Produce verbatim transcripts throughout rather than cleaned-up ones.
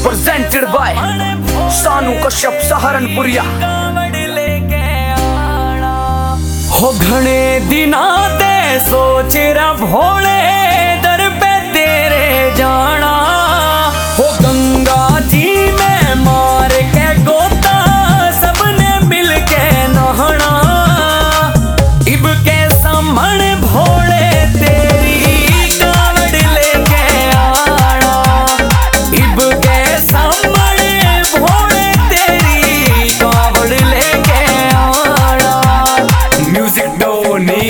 presented by सानू कश्यप सहारनपुरिया। हो घने दिना ते सोच रा भोले दर पे तेरे जाना। हो गंगा जी में मार के गोता सबने मिल के नहाना। इब के सामने भोले तेरी कावड़ लेके आना। इब के सामने भोले तेरी कावड़ लेके आना। म्यूजिक डोनी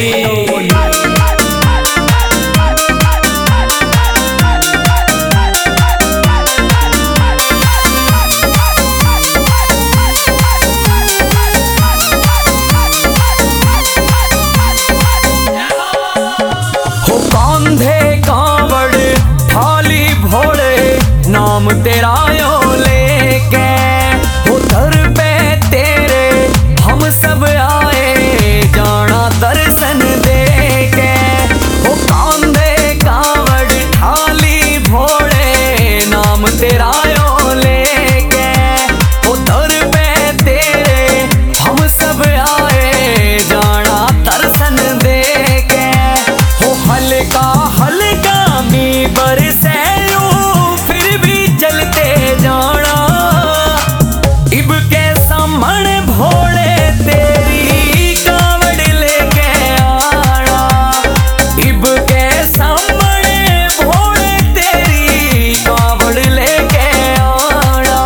नाम तेरा यो लेके हो दर पे तेरे हम सब आए जाना दर्शन देके। हो कांधे कावड़ थाली भोले नाम तेरा यो लेके हो दर पे तेरे हम सब आए जाना दर्शन देके। हो हल्का हल्का मी बरसे जाना। इब के सामने भोले तेरी कावड़ लेके आना। इब के सामने भोले तेरी कावड़ लेके आना।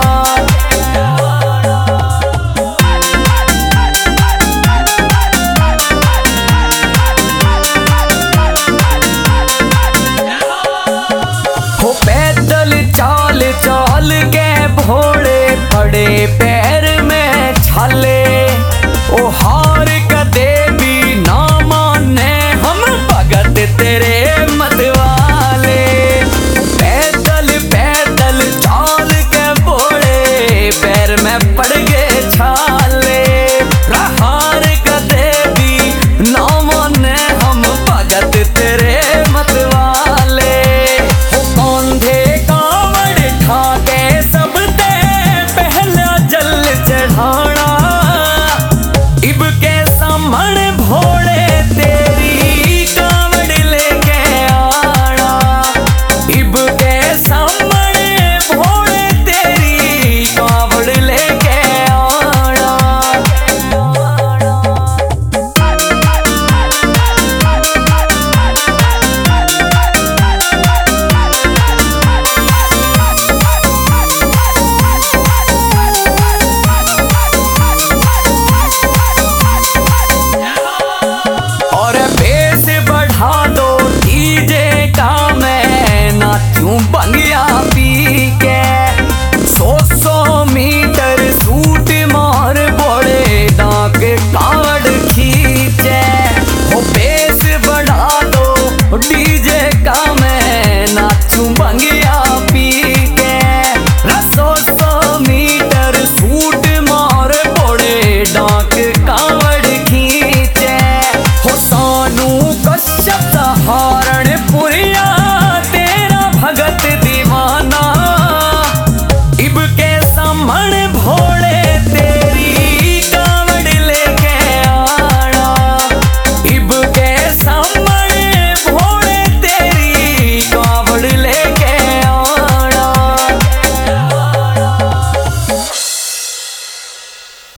हो पैदल चाल चाल के भोले पड़े पैर में छाले। ओ हा